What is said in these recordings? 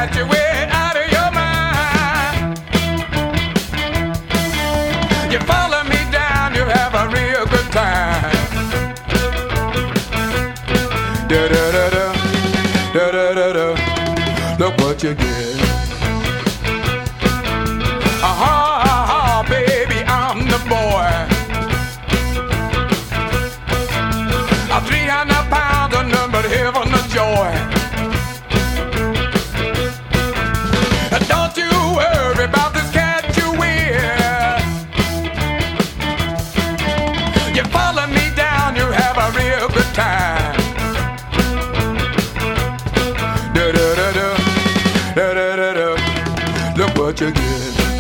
got you way out of your mind. You follow me down, you have a real good time. Da da da da, da da da da. Look what you get. Baby, I'm the boy. 300 pounds of nothing but heaven of joy. Don't you worry about this cat you wear. You follow me down, you have a real good time. Da da da da, da da da da. Look what you get.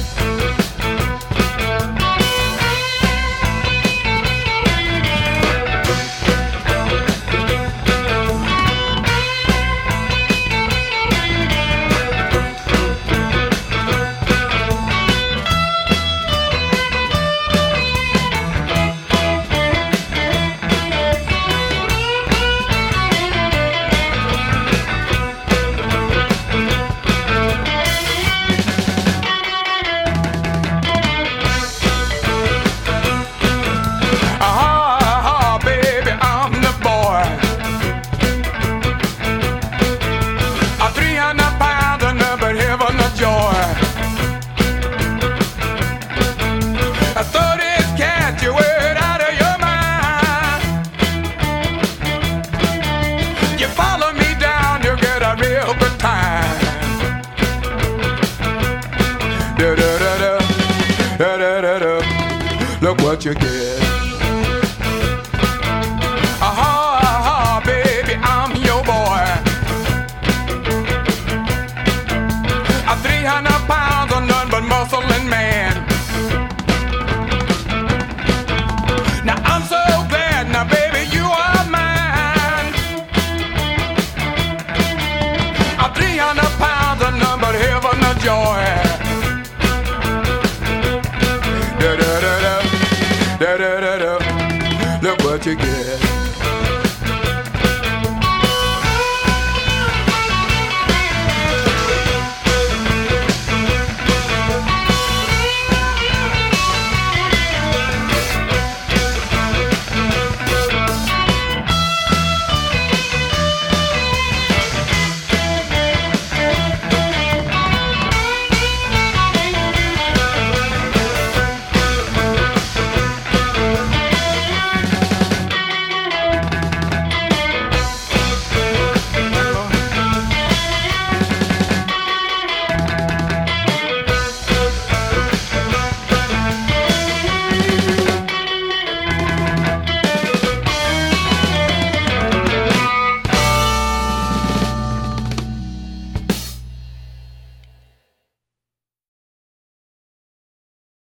Da da da da, da da da da. Look what you get. Baby, I'm your boy. 300 pounds of none but muscle and man. Now I'm so glad, now baby, you are mine. 300 pounds of none but heaven of joy. Da da da da, da da da da. Look what you get.